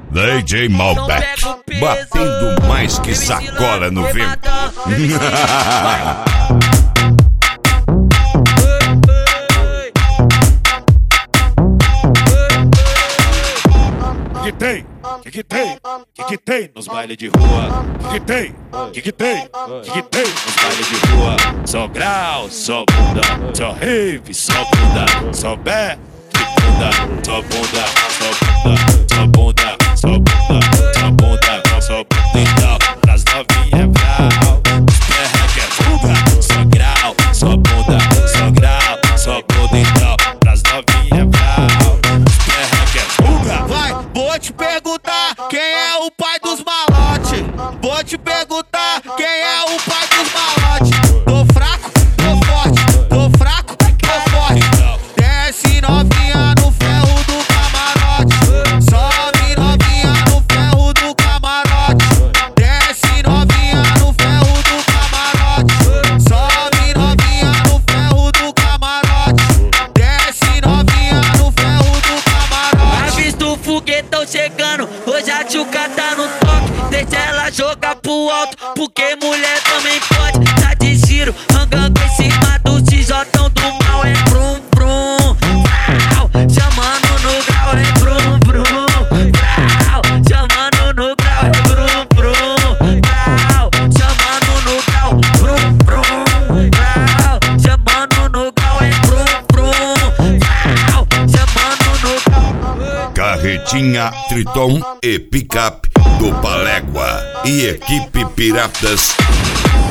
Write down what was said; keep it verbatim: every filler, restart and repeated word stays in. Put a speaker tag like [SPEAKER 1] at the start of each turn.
[SPEAKER 1] D J Malbec, batendo mais que sacola no vento.
[SPEAKER 2] Que tem? Que que tem? Que que tem nos bailes de rua? Que que tem? Que que tem? Que que tem nos bailes de rua? Só grau, só bunda, só rave, só bunda, só back, que bunda, só bunda, só bunda, só bunda, só bunda, só bunda, só bunda então, pras novinhas brau, os perra que é fuga, só grau, só bunda, só grau, só bunda então, pras novinhas brau, os perra que é fuga.
[SPEAKER 3] Vai, vou te perguntar quem é o pai dos malote. Vou te perguntar quem é o pai dos malote. Tô fraco, tô forte, tô fraco, tô forte. Desce novinha no ferro do camarote. Sobe novinha no ferro do camarote. Desce novinha no ferro do camarote. Sobe novinha no ferro do camarote. Desce novinha no ferro do camarote.
[SPEAKER 4] Avista o foguetão chegando, hoje a tchuca tá no toque. Deixa ela jogar pro alto, porque mulher também pode. Tá de giro, rangando em cima do tijotão do mal. É brum brum, brau, chamando no grau. É brum brum, brau, chamando no grau. É brum brum, brau, chamando no grau. Brum brum, brau, chamando no grau. É brum brum, brau, chamando no grau.
[SPEAKER 1] Carretinha, Triton e picape do Palégua e equipe Piratas